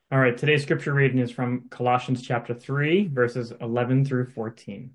All right, today's scripture reading is from Colossians chapter 3, verses 11 through 14.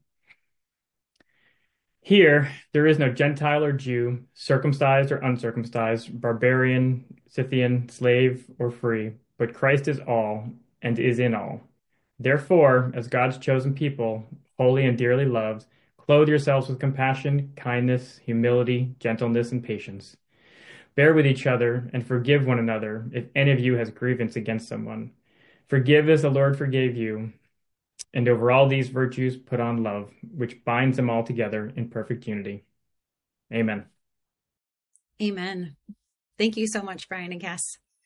Here, there is no Gentile or Jew, circumcised or uncircumcised, barbarian, Scythian, slave or free, but Christ is all and is in all. Therefore, as God's chosen people, holy and dearly loved, clothe yourselves with compassion, kindness, humility, gentleness, and patience. Bear with each other and forgive one another if any of you has grievance against someone. Forgive as the Lord forgave you. And over all these virtues, put on love, which binds them all together in perfect unity. Amen. Amen. Thank you so much, Brian and Cass.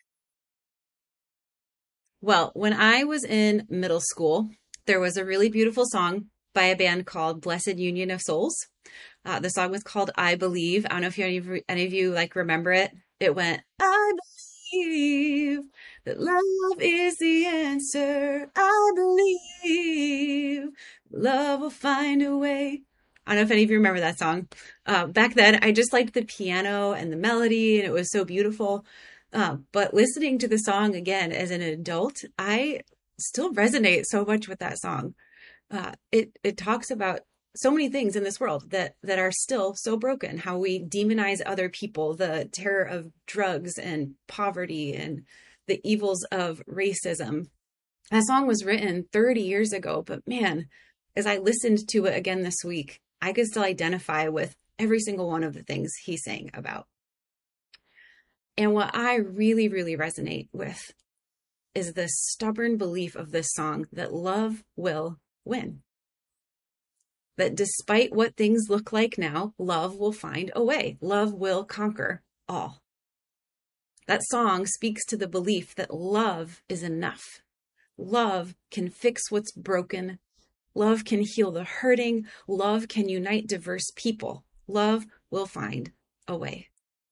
Well, when I was in middle school, there was a really beautiful song by a band called Blessed Union of Souls. The song was called I Believe. I don't know if any of you like remember it. It went, I believe that love is the answer. I believe love will find a way. I don't know if any of you remember that song. Back then, I just liked the piano and the melody, and it was so beautiful. But listening to the song again as an adult, I still resonate so much with that song. It talks about so many things in this world that are still so broken, how we demonize other people, the terror of drugs and poverty and the evils of racism. That song was written 30 years ago, but man, as I listened to it again this week, I could still identify with every single one of the things he's saying about. And what I really, really resonate with is the stubborn belief of this song that love will win. That despite what things look like now, love will find a way. Love will conquer all. That song speaks to the belief that love is enough. Love can fix what's broken. Love can heal the hurting. Love can unite diverse people. Love will find a way.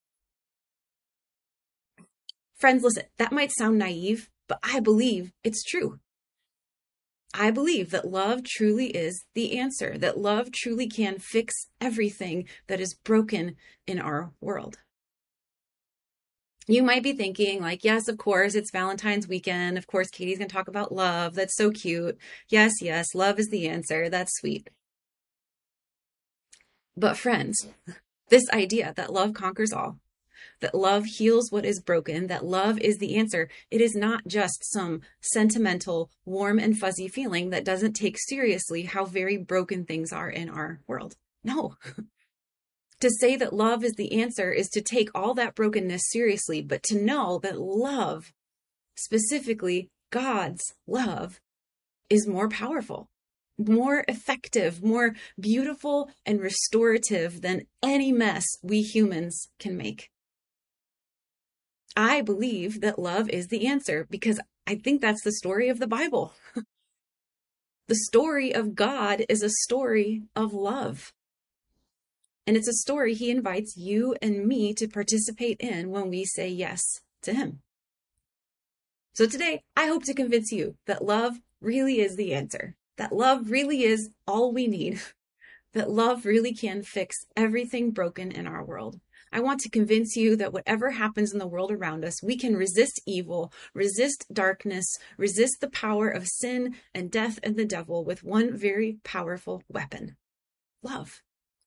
Friends, listen, that might sound naive, but I believe it's true. I believe that love truly is the answer, that love truly can fix everything that is broken in our world. You might be thinking, like, yes, of course, it's Valentine's weekend. Of course, Katie's going to talk about love. That's so cute. Yes, yes, love is the answer. That's sweet. But friends, this idea that love conquers all, that love heals what is broken, that love is the answer, it is not just some sentimental, warm and fuzzy feeling that doesn't take seriously how very broken things are in our world. No. To say that love is the answer is to take all that brokenness seriously, but to know that love, specifically God's love, is more powerful, more effective, more beautiful and restorative than any mess we humans can make. I believe that love is the answer because I think that's the story of the Bible. The story of God is a story of love. And it's a story he invites you and me to participate in when we say yes to him. So today, I hope to convince you that love really is the answer, that love really is all we need, that love really can fix everything broken in our world. I want to convince you that whatever happens in the world around us, we can resist evil, resist darkness, resist the power of sin and death and the devil with one very powerful weapon: love.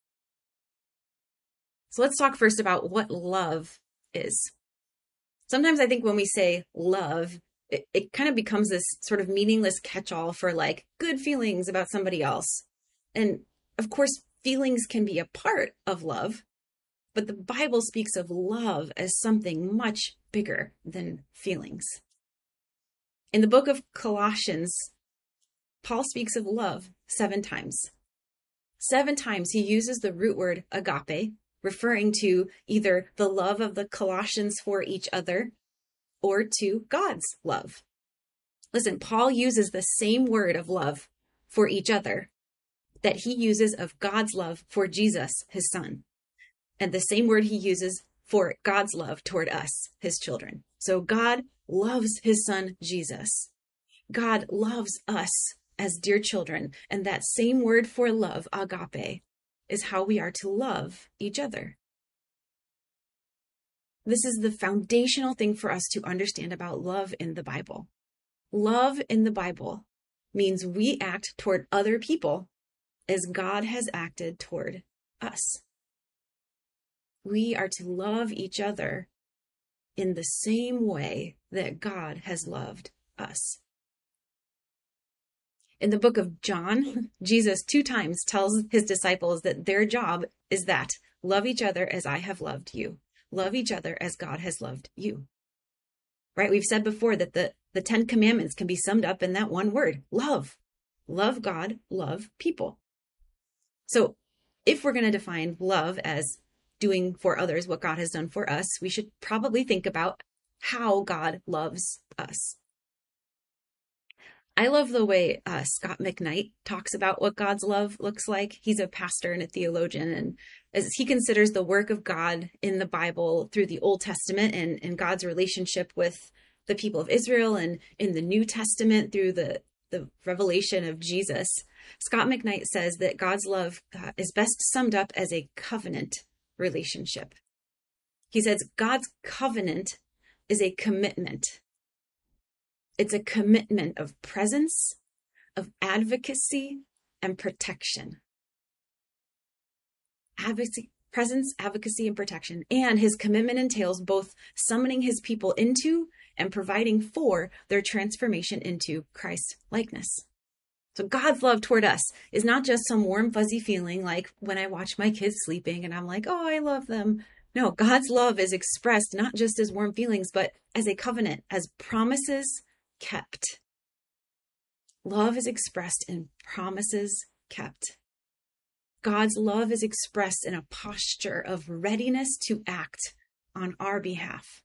So let's talk first about what love is. Sometimes I think when we say love, it kind of becomes this sort of meaningless catch-all for like good feelings about somebody else. And of course, feelings can be a part of love, but the Bible speaks of love as something much bigger than feelings. In the book of Colossians, Paul speaks of love 7 times. 7 times he uses the root word agape, referring to either the love of the Colossians for each other or to God's love. Listen, Paul uses the same word of love for each other that he uses of God's love for Jesus, his son, and the same word he uses for God's love toward us, his children. So God loves his son, Jesus. God loves us as dear children, and that same word for love, agape, is how we are to love each other. This is the foundational thing for us to understand about love in the Bible. Love in the Bible means we act toward other people as God has acted toward us. We are to love each other in the same way that God has loved us. In the book of John, Jesus 2 times tells his disciples that their job is that love each other as I have loved you. Love each other as God has loved you. Right? We've said before that the 10 commandments can be summed up in that one word, love. Love God, love people. So if we're going to define love as doing for others what God has done for us, we should probably think about how God loves us. I love the way Scott McKnight talks about what God's love looks like. He's a pastor and a theologian, and as he considers the work of God in the Bible through the Old Testament and God's relationship with the people of Israel, and in the New Testament through the revelation of Jesus, Scott McKnight says that God's love is best summed up as a covenant relationship. He says God's covenant is a commitment. It's a commitment of presence, of advocacy, and protection. Presence, advocacy, and protection. And his commitment entails both summoning his people into and providing for their transformation into Christ likeness. So God's love toward us is not just some warm, fuzzy feeling like when I watch my kids sleeping and I'm like, oh, I love them. No, God's love is expressed not just as warm feelings, but as a covenant, as promises kept. Love is expressed in promises kept. God's love is expressed in a posture of readiness to act on our behalf.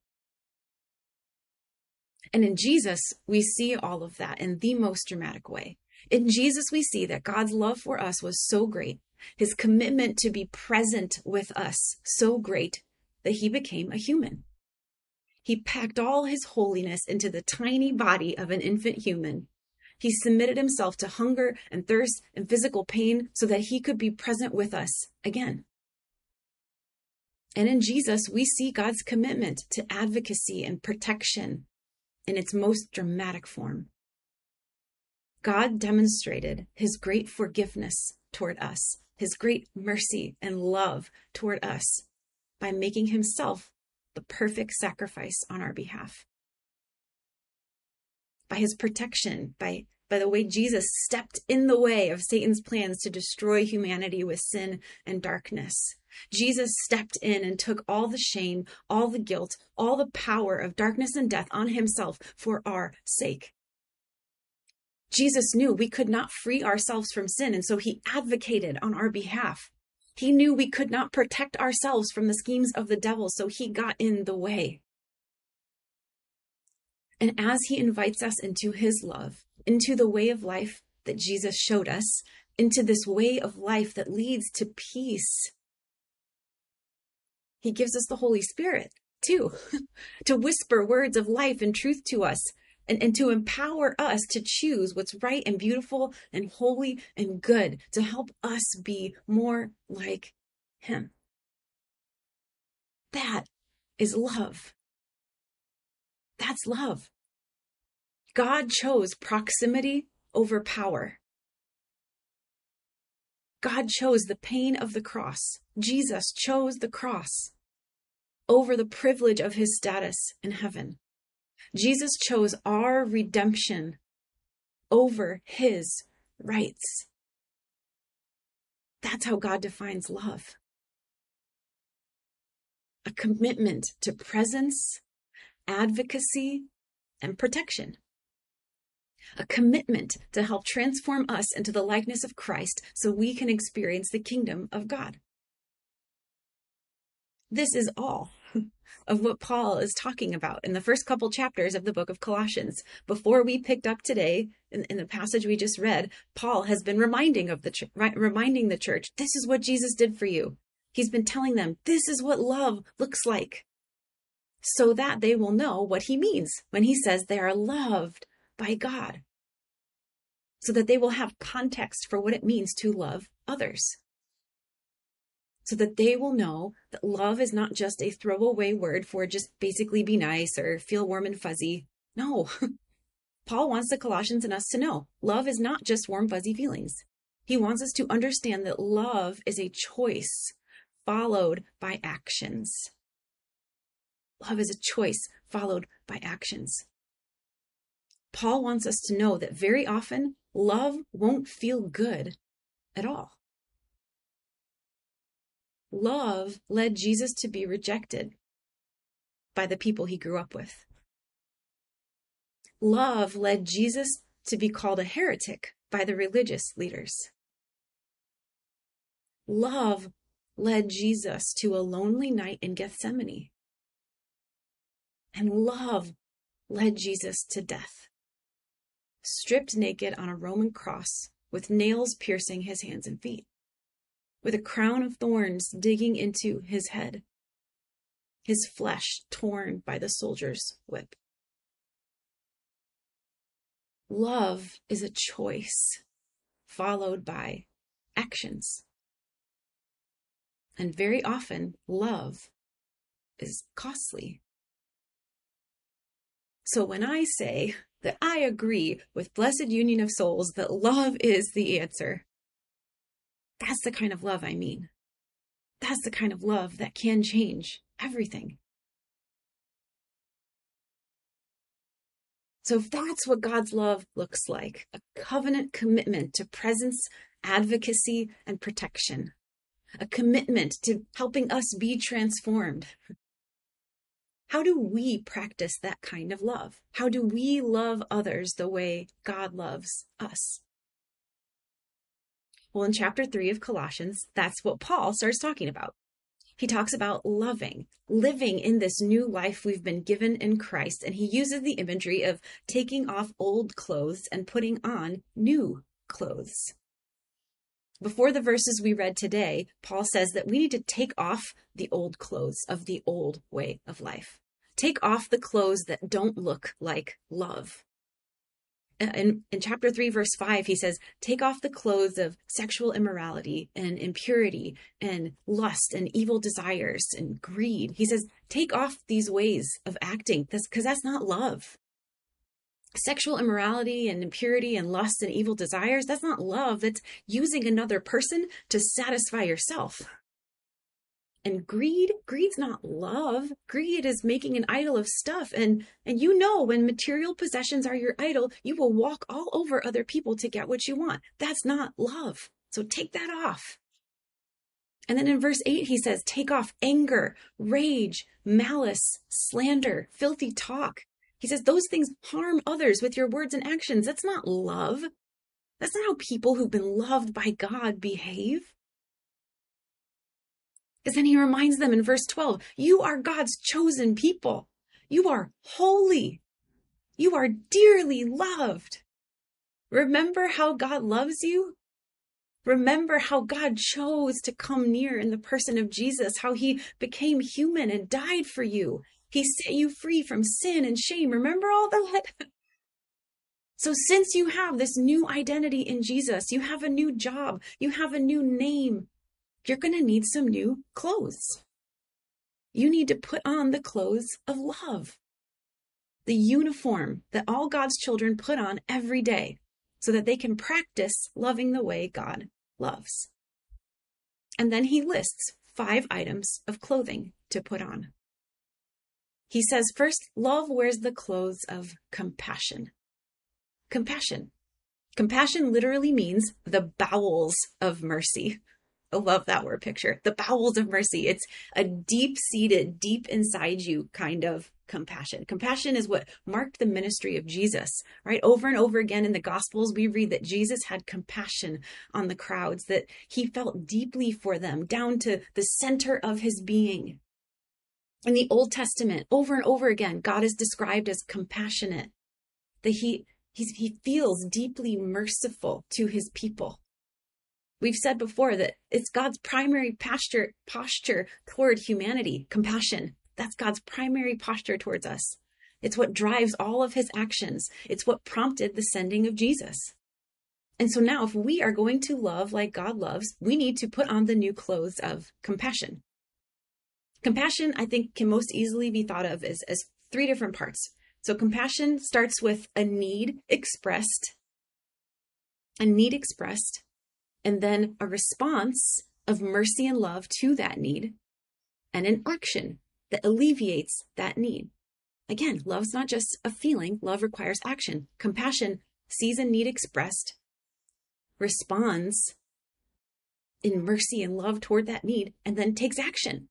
And in Jesus, we see all of that in the most dramatic way. In Jesus, we see that God's love for us was so great, his commitment to be present with us so great, that he became a human. He packed all his holiness into the tiny body of an infant human. He submitted himself to hunger and thirst and physical pain so that he could be present with us again. And in Jesus, we see God's commitment to advocacy and protection in its most dramatic form. God demonstrated his great forgiveness toward us, his great mercy and love toward us by making himself the perfect sacrifice on our behalf. By his protection, by the way Jesus stepped in the way of Satan's plans to destroy humanity with sin and darkness. Jesus stepped in and took all the shame, all the guilt, all the power of darkness and death on himself for our sake. Jesus knew we could not free ourselves from sin, and so he advocated on our behalf. He knew we could not protect ourselves from the schemes of the devil, so he got in the way. And as he invites us into his love, into the way of life that Jesus showed us, into this way of life that leads to peace, he gives us the Holy Spirit too, to whisper words of life and truth to us, and to empower us to choose what's right and beautiful and holy and good, to help us be more like him. That is love. That's love. God chose proximity over power. God chose the pain of the cross. Jesus chose the cross over the privilege of his status in heaven. Jesus chose our redemption over his rights. That's how God defines love. A commitment to presence, advocacy, and protection. A commitment to help transform us into the likeness of Christ so we can experience the kingdom of God. This is all of what Paul is talking about in the first couple chapters of the book of Colossians. Before we picked up today, in the passage we just read, Paul has been reminding the church, this is what Jesus did for you. He's been telling them, this is what love looks like, so that they will know what he means when he says they are loved by God, so that they will have context for what it means to love others. So that they will know that love is not just a throwaway word for just basically be nice or feel warm and fuzzy. No, Paul wants the Colossians and us to know love is not just warm, fuzzy feelings. He wants us to understand that love is a choice followed by actions. Love is a choice followed by actions. Paul wants us to know that very often love won't feel good at all. Love led Jesus to be rejected by the people he grew up with. Love led Jesus to be called a heretic by the religious leaders. Love led Jesus to a lonely night in Gethsemane. And love led Jesus to death, stripped naked on a Roman cross with nails piercing his hands and feet, with a crown of thorns digging into his head, his flesh torn by the soldier's whip. Love is a choice followed by actions. And very often, love is costly. So when I say that I agree with Blessed Union of Souls that love is the answer, that's the kind of love I mean. That's the kind of love that can change everything. So if that's what God's love looks like, a covenant commitment to presence, advocacy, and protection, a commitment to helping us be transformed, how do we practice that kind of love? How do we love others the way God loves us? Well, in chapter 3 of Colossians, that's what Paul starts talking about. He talks about loving, living in this new life we've been given in Christ, and he uses the imagery of taking off old clothes and putting on new clothes. Before the verses we read today, Paul says that we need to take off the old clothes of the old way of life. Take off the clothes that don't look like love. In chapter 3, verse 5, he says, take off the clothes of sexual immorality and impurity and lust and evil desires and greed. He says, take off these ways of acting because that's not love. Sexual immorality and impurity and lust and evil desires, that's not love. That's using another person to satisfy yourself. And greed's not love. Greed is making an idol of stuff. And you know, when material possessions are your idol, you will walk all over other people to get what you want. That's not love. So take that off. And then in verse 8, he says, take off anger, rage, malice, slander, filthy talk. He says, those things harm others with your words and actions. That's not love. That's not how people who've been loved by God behave. Because then he reminds them in verse 12, you are God's chosen people. You are holy. You are dearly loved. Remember how God loves you? Remember how God chose to come near in the person of Jesus, how he became human and died for you. He set you free from sin and shame. Remember all that? So since you have this new identity in Jesus, you have a new job, you have a new name, you're going to need some new clothes. You need to put on the clothes of love, the uniform that all God's children put on every day so that they can practice loving the way God loves. And then he lists 5 items of clothing to put on. He says, first, love wears the clothes of compassion. Compassion. Compassion literally means the bowels of mercy. I love that word picture. The bowels of mercy. It's a deep-seated, deep inside you kind of compassion. Compassion is what marked the ministry of Jesus, right? Over and over again in the Gospels, we read that Jesus had compassion on the crowds, that he felt deeply for them, down to the center of his being. In the Old Testament, over and over again, God is described as compassionate, that he feels deeply merciful to his people. We've said before that it's God's primary posture toward humanity, compassion. That's God's primary posture towards us. It's what drives all of his actions. It's what prompted the sending of Jesus. And so now if we are going to love like God loves, we need to put on the new clothes of compassion. Compassion, I think, can most easily be thought of as 3 different parts. So compassion starts with a need expressed, and then a response of mercy and love to that need, and an action that alleviates that need. Again, love's not just a feeling. Love requires action. Compassion sees a need expressed, responds in mercy and love toward that need, and then takes action.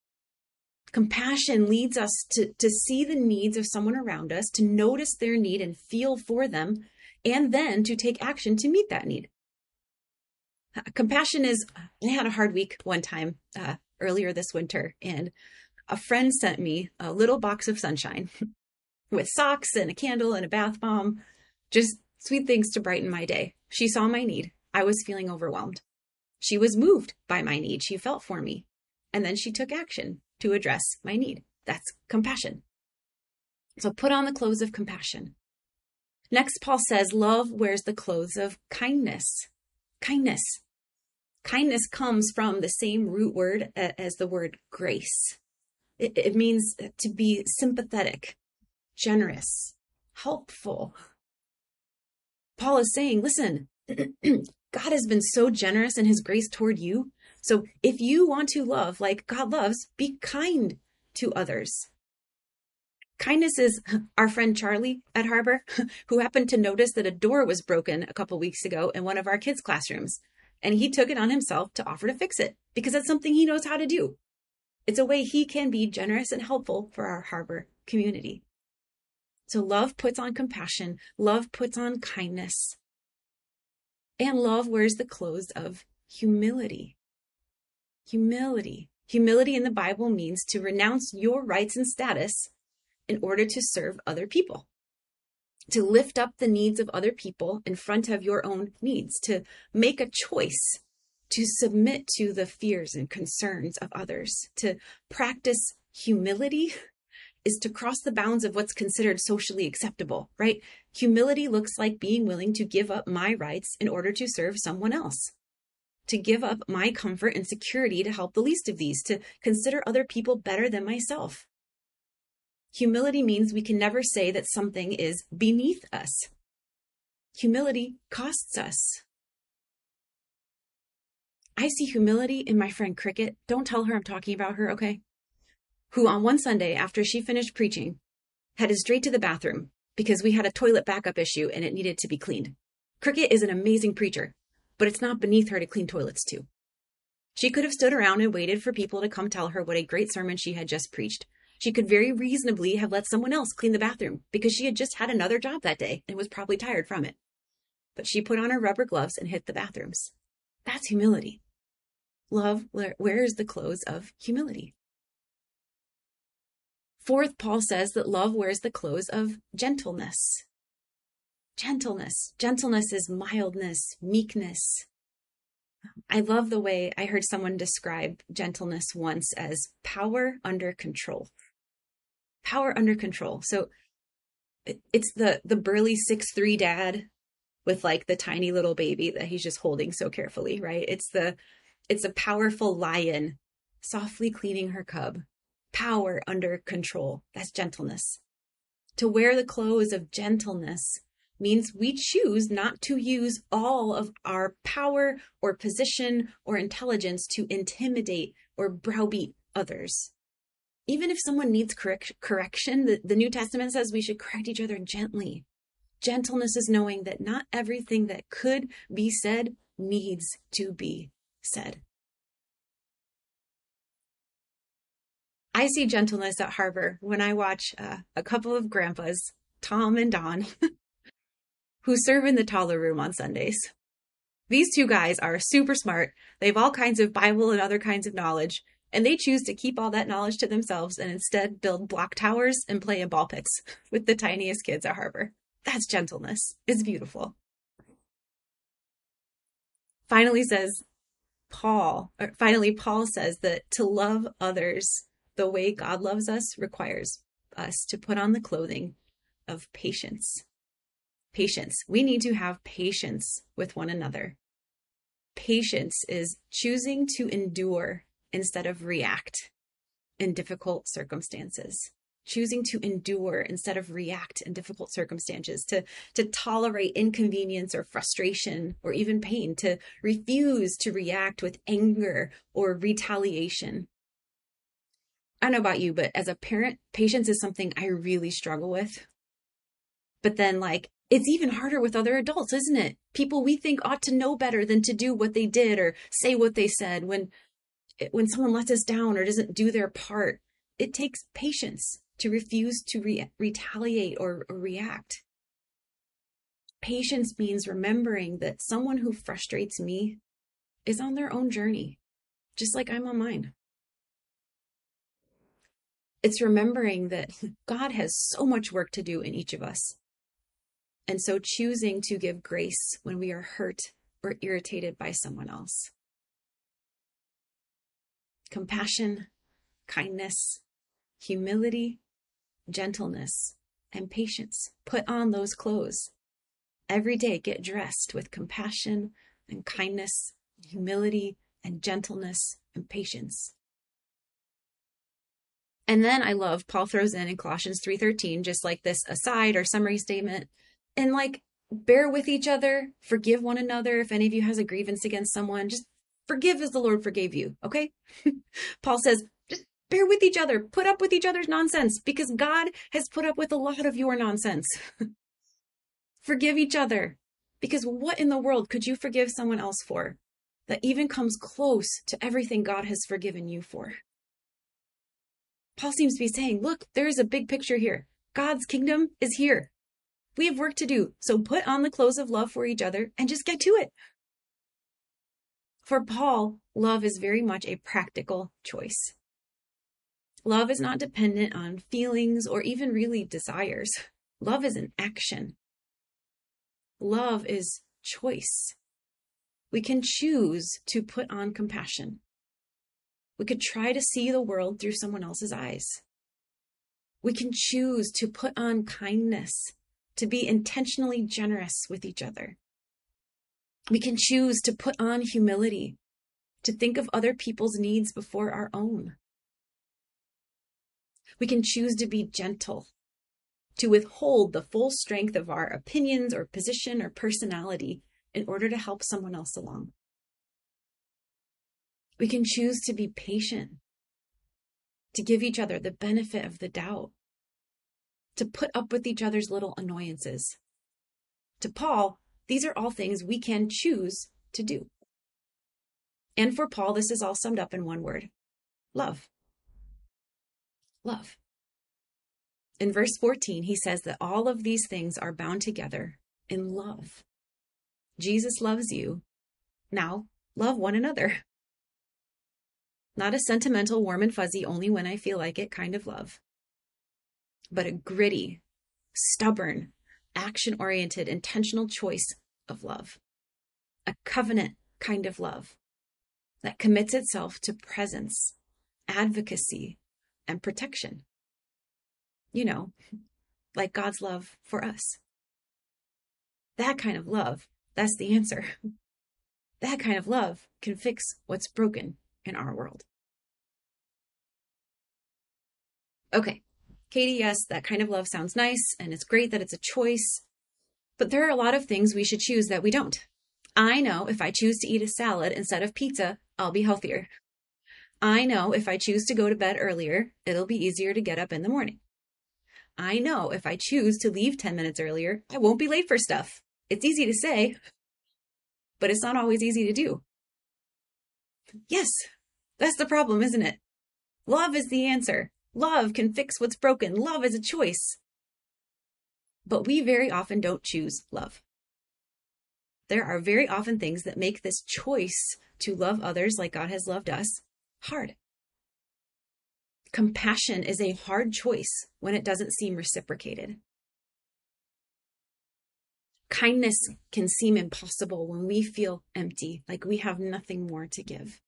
Compassion leads us to see the needs of someone around us, to notice their need and feel for them, and then to take action to meet that need. Compassion is, I had a hard week one time earlier this winter, and a friend sent me a little box of sunshine with socks and a candle and a bath bomb, just sweet things to brighten my day. She saw my need. I was feeling overwhelmed. She was moved by my need. She felt for me. And then she took action to address my need. That's compassion. So put on the clothes of compassion. Next, Paul says, love wears the clothes of kindness. Kindness. Kindness comes from the same root word as the word grace. It means to be sympathetic, generous, helpful. Paul is saying, listen, God has been so generous in his grace toward you. So if you want to love like God loves, be kind to others. Kindness is our friend Charlie at Harbor, who happened to notice that a door was broken a couple weeks ago in one of our kids' classrooms. And he took it on himself to offer to fix it because that's something he knows how to do. It's a way he can be generous and helpful for our Harbor community. So love puts on compassion. Love puts on kindness. And love wears the clothes of humility. Humility. Humility in the Bible means to renounce your rights and status in order to serve other people. To lift up the needs of other people in front of your own needs. To make a choice to submit to the fears and concerns of others. To practice humility is to cross the bounds of what's considered socially acceptable, right? Humility looks like being willing to give up my rights in order to serve someone else. To give up my comfort and security to help the least of these. To consider other people better than myself. Humility means we can never say that something is beneath us. Humility costs us. I see humility in my friend Cricket. Don't tell her I'm talking about her, okay? Who on one Sunday after she finished preaching, headed straight to the bathroom because we had a toilet backup issue and it needed to be cleaned. Cricket is an amazing preacher, but it's not beneath her to clean toilets too. She could have stood around and waited for people to come tell her what a great sermon she had just preached. She could very reasonably have let someone else clean the bathroom because she had just had another job that day and was probably tired from it. But she put on her rubber gloves and hit the bathrooms. That's humility. Love wears the clothes of humility. Fourth, Paul says that love wears the clothes of gentleness. Gentleness. Gentleness is mildness, meekness. I love the way I heard someone describe gentleness once as power under control. Power under control. So it's the burly 6'3" dad with like the tiny little baby that he's just holding so carefully, right? It's a powerful lion softly cleaning her cub. Power under control. That's gentleness. To wear the clothes of gentleness means we choose not to use all of our power or position or intelligence to intimidate or browbeat others. Even if someone needs correction, the New Testament says we should correct each other gently. Gentleness is knowing that not everything that could be said needs to be said. I see gentleness at Harbor when I watch a couple of grandpas, Tom and Don, who serve in the taller room on Sundays. These two guys are super smart. They have all kinds of Bible and other kinds of knowledge, and they choose to keep all that knowledge to themselves and instead build block towers and play in ball pits with the tiniest kids at Harbor. That's gentleness. It's beautiful. Finally, Paul says that to love others the way God loves us requires us to put on the clothing of patience. Patience. We need to have patience with one another. Patience is choosing to endure instead of react in difficult circumstances. choosing to endure instead of react in difficult circumstances, to tolerate inconvenience or frustration or even pain, to refuse to react with anger or retaliation. I don't know about you, but as a parent, patience is something I really struggle with. But then, like, it's even harder with other adults, isn't it? People we think ought to know better than to do what they did or say what they said. When someone lets us down or doesn't do their part, it takes patience to refuse to retaliate or react. Patience means remembering that someone who frustrates me is on their own journey, just like I'm on mine. It's remembering that God has so much work to do in each of us. And so choosing to give grace when we are hurt or irritated by someone else. Compassion, kindness, humility, gentleness, and patience. Put on those clothes. Every day, get dressed with compassion and kindness, humility and gentleness and patience. And then I love Paul throws in Colossians 3:13, just like this aside or summary statement. And like, bear with each other, forgive one another. If any of you has a grievance against someone, just forgive as the Lord forgave you, okay? Paul says, just bear with each other, put up with each other's nonsense, because God has put up with a lot of your nonsense. Forgive each other, because what in the world could you forgive someone else for that even comes close to everything God has forgiven you for? Paul seems to be saying, look, there is a big picture here. God's kingdom is here. We have work to do, so put on the clothes of love for each other and just get to it. For Paul, love is very much a practical choice. Love is not dependent on feelings or even really desires. Love is an action. Love is choice. We can choose to put on compassion. We could try to see the world through someone else's eyes. We can choose to put on kindness, to be intentionally generous with each other. We can choose to put on humility, to think of other people's needs before our own. We can choose to be gentle, to withhold the full strength of our opinions or position or personality in order to help someone else along. We can choose to be patient, to give each other the benefit of the doubt, to put up with each other's little annoyances. To Paul, these are all things we can choose to do. And for Paul, this is all summed up in one word: love. Love. In verse 14, he says that all of these things are bound together in love. Jesus loves you. Now, love one another. Not a sentimental, warm and fuzzy, only when I feel like it kind of love, but a gritty, stubborn, action-oriented, intentional choice of love. A covenant kind of love that commits itself to presence, advocacy, and protection. You know, like God's love for us. That kind of love, that's the answer. That kind of love can fix what's broken in our world. Okay, Katie, yes, that kind of love sounds nice, and it's great that it's a choice, but there are a lot of things we should choose that we don't. I know if I choose to eat a salad instead of pizza, I'll be healthier. I know if I choose to go to bed earlier, it'll be easier to get up in the morning. I know if I choose to leave 10 minutes earlier, I won't be late for stuff. It's easy to say, but it's not always easy to do. Yes, that's the problem, isn't it? Love is the answer. Love can fix what's broken. Love is a choice. But we very often don't choose love. There are very often things that make this choice to love others like God has loved us hard. Compassion is a hard choice when it doesn't seem reciprocated. Kindness can seem impossible when we feel empty, like we have nothing more to give.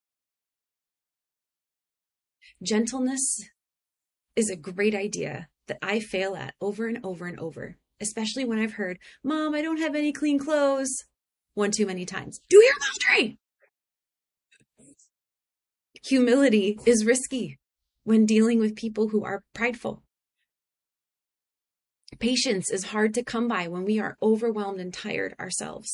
Gentleness is a great idea that I fail at over and over and over, especially when I've heard, "Mom, I don't have any clean clothes," one too many times. Do your laundry! Humility is risky when dealing with people who are prideful. Patience is hard to come by when we are overwhelmed and tired ourselves.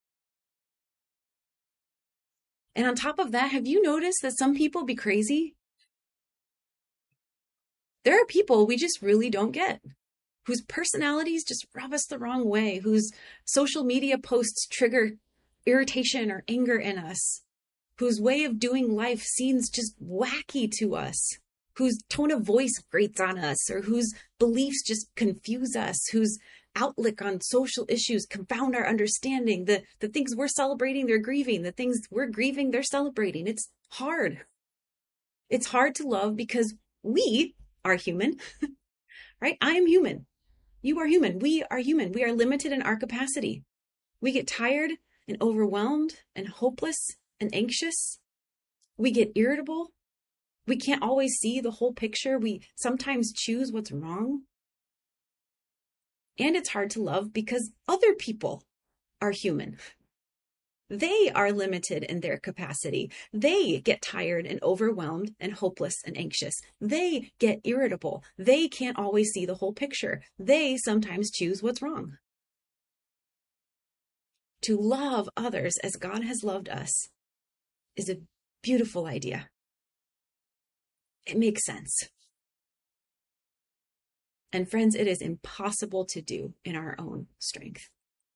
And on top of that, have you noticed that some people be crazy? There are people we just really don't get, whose personalities just rub us the wrong way, whose social media posts trigger irritation or anger in us, whose way of doing life seems just wacky to us, whose tone of voice grates on us, or whose beliefs just confuse us, whose outlook on social issues confound our understanding. The things we're celebrating, they're grieving. The things we're grieving, they're celebrating. It's hard. It's hard to love because we are human, right? I am human. You are human. We are human. We are limited in our capacity. We get tired and overwhelmed and hopeless and anxious. We get irritable. We can't always see the whole picture. We sometimes choose what's wrong. And it's hard to love because other people are human. They are limited in their capacity. They get tired and overwhelmed and hopeless and anxious. They get irritable. They can't always see the whole picture. They sometimes choose what's wrong. To love others as God has loved us is a beautiful idea. It makes sense. And friends, it is impossible to do in our own strength.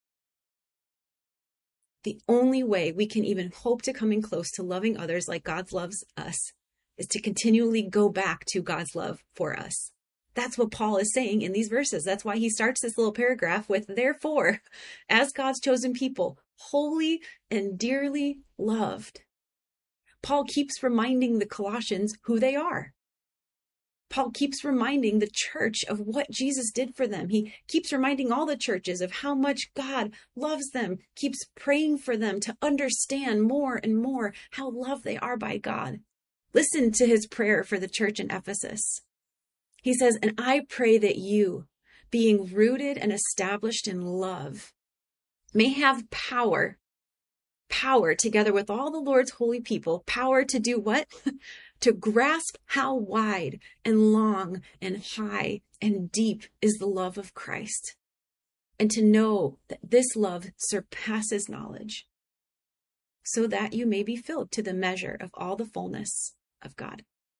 The only way we can even hope to come in close to loving others like God loves us is to continually go back to God's love for us. That's what Paul is saying in these verses. That's why he starts this little paragraph with, therefore, as God's chosen people, holy and dearly loved. Paul keeps reminding the Colossians who they are. Paul keeps reminding the church of what Jesus did for them. He keeps reminding all the churches of how much God loves them, keeps praying for them to understand more and more how loved they are by God. Listen to his prayer for the church in Ephesus. He says, and I pray that you, being rooted and established in love, may have power together with all the Lord's holy people, power to do what? To grasp how wide and long and high and deep is the love of Christ, and to know that this love surpasses knowledge, so that you may be filled to the measure of all the fullness of God.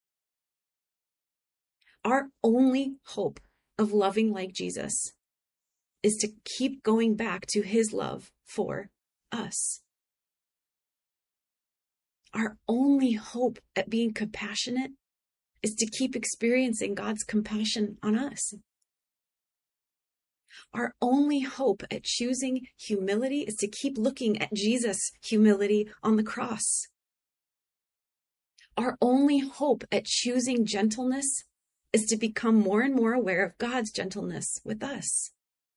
Our only hope of loving like Jesus is to keep going back to his love for us. Our only hope at being compassionate is to keep experiencing God's compassion on us. Our only hope at choosing humility is to keep looking at Jesus' humility on the cross. Our only hope at choosing gentleness is to become more and more aware of God's gentleness with us.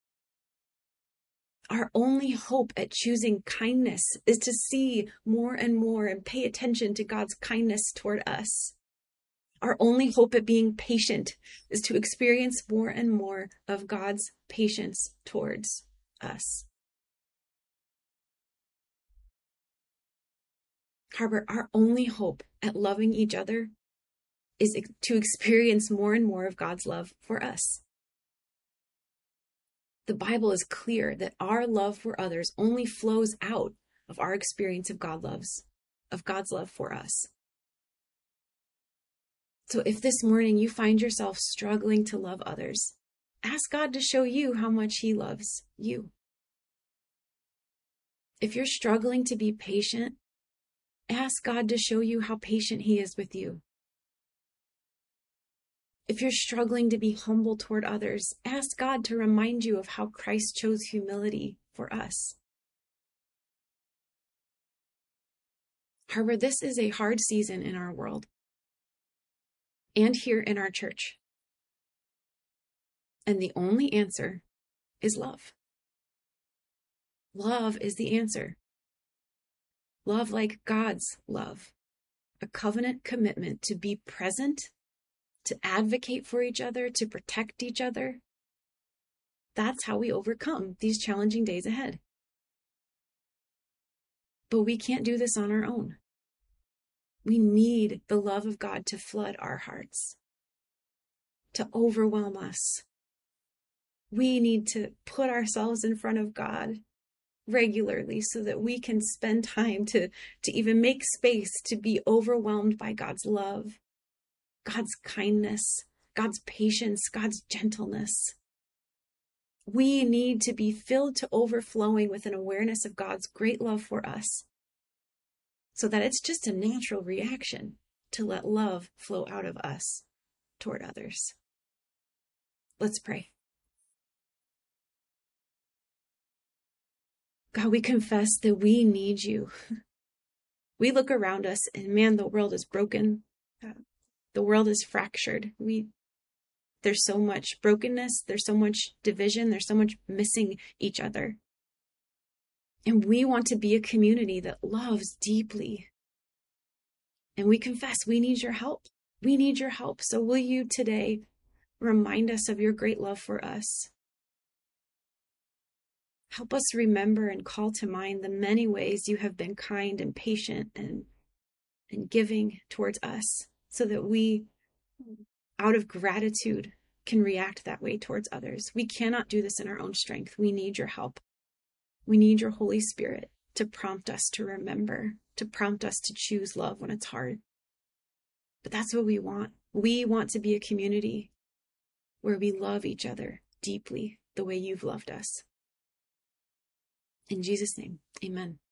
Our only hope at choosing kindness is to see more and more and pay attention to God's kindness toward us. Our only hope at being patient is to experience more and more of God's patience towards us. Harbor, our only hope at loving each other is to experience more and more of God's love for us. The Bible is clear that our love for others only flows out of our experience of God's love for us. So if this morning you find yourself struggling to love others, ask God to show you how much he loves you. If you're struggling to be patient, ask God to show you how patient he is with you. If you're struggling to be humble toward others, ask God to remind you of how Christ chose humility for us. Harbor, this is a hard season in our world and here in our church. And the only answer is love. Love is the answer. Love like God's love, a covenant commitment to be present, to advocate for each other, to protect each other. That's how we overcome these challenging days ahead. But we can't do this on our own. We need the love of God to flood our hearts, to overwhelm us, We need to put ourselves in front of God regularly so that we can spend time to even make space to be overwhelmed by God's love, God's kindness, God's patience, God's gentleness. We need to be filled to overflowing with an awareness of God's great love for us, so that it's just a natural reaction to let love flow out of us toward others. Let's pray. God, we confess that we need you. We look around us and man, the world is broken. The world is fractured. There's so much brokenness. There's so much division. There's so much missing each other. And we want to be a community that loves deeply. And we confess we need your help. We need your help. So will you today remind us of your great love for us? Help us remember and call to mind the many ways you have been kind and patient and giving towards us, so that we, out of gratitude, can react that way towards others. We cannot do this in our own strength. We need your help. We need your Holy Spirit to prompt us to remember, to prompt us to choose love when it's hard. But that's what we want. We want to be a community where we love each other deeply the way you've loved us. In Jesus' name, amen.